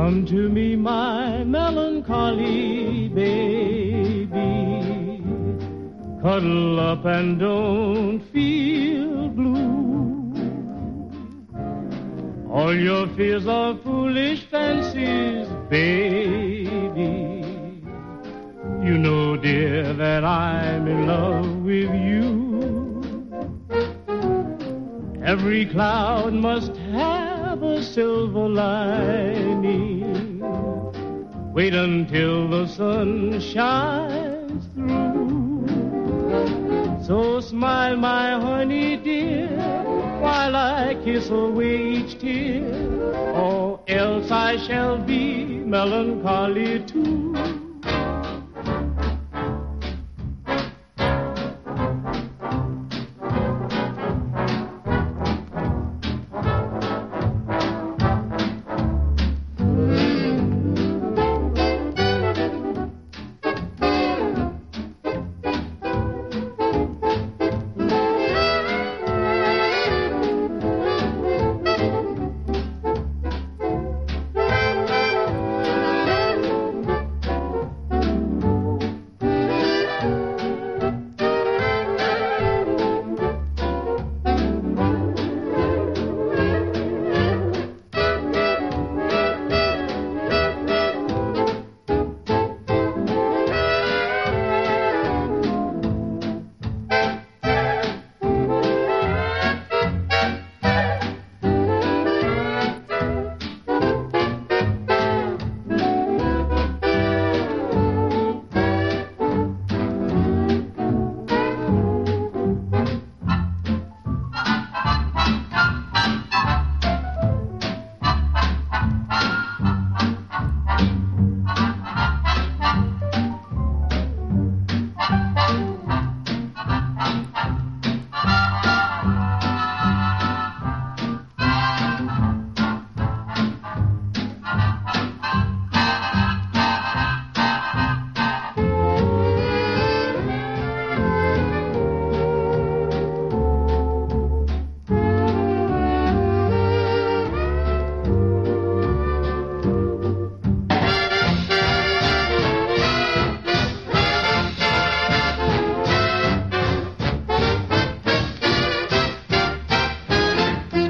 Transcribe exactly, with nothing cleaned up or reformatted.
Come to me, my melancholy baby. Cuddle up and don't feel blue. All your fears are foolish fancies, baby. You know, dear, that I'm in love with you. Every cloud must have a silver lining. Wait until the sun shines through. So smile, my honey dear, while I kiss away each tear, or else I shall be melancholy too.